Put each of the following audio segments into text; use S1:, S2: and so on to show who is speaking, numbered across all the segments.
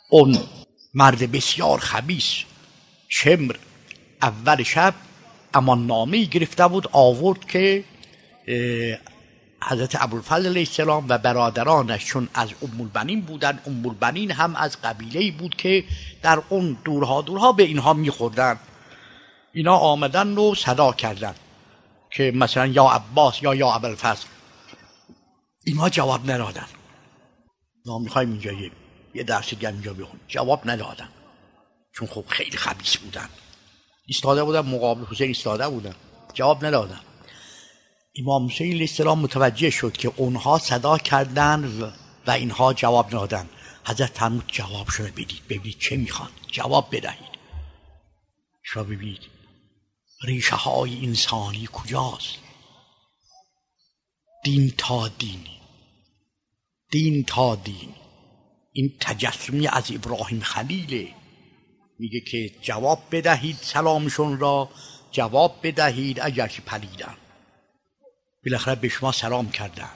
S1: اون مرد بسیار خبیث شمر اول شب امان نامه‌ای گرفته بود، آورد که حضرت ابوالفضل علیه السلام و برادرانش چون از ام البنین بودن، ام البنین هم از قبیله‌ای بود که در اون دورها به اینها میخوردن، اینا آمدن و صدا کردن که مثلا یا عباس یا ابوالفضل، اینها جواب ندادن. ما میخوایم اینجا یه درس دیگه اینجا بخونیم، جواب ندادن چون خب خیلی خبیث بودن، ایستاده بودن مقابل حسین، ایستاده بودن جواب ندادن. امام حسین علیه السلام متوجه شد که اونها صدا کردن و اینها جواب ندادن. حضرت فرمود جواب شده بدید، ببینید چه میخوان، جواب بدهید. شما ببینید ریشه های انسانی کجاست؟ دین تا دین، دین تا دین. این تجسمی از ابراهیم خلیله، میگه که جواب بدهید سلامشون را، جواب بدهید اگرچه پلیدن. بالاخره به شما سلام کردن.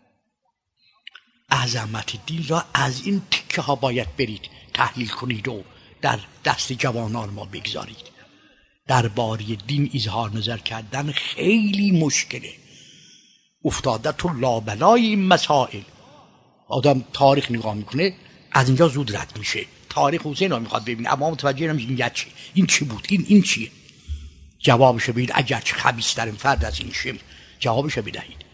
S1: عظمت دین را از این تکه ها باید برید تحلیل کنید و در دست جوانان ما بگذارید. درباره دین اظهار نظر کردن خیلی مشکله، افتاده تو لابلای این مسائل. آدم تاریخ نگاه میکنه از اینجا زود رد میشه، تاریخ حسین رو میخواد ببینه اما متوجه نمیشه این چی بود، این چیه. جوابشو بدید اگر چه خبیث‌ترین فرد از این شمر، جوابشو بدهید.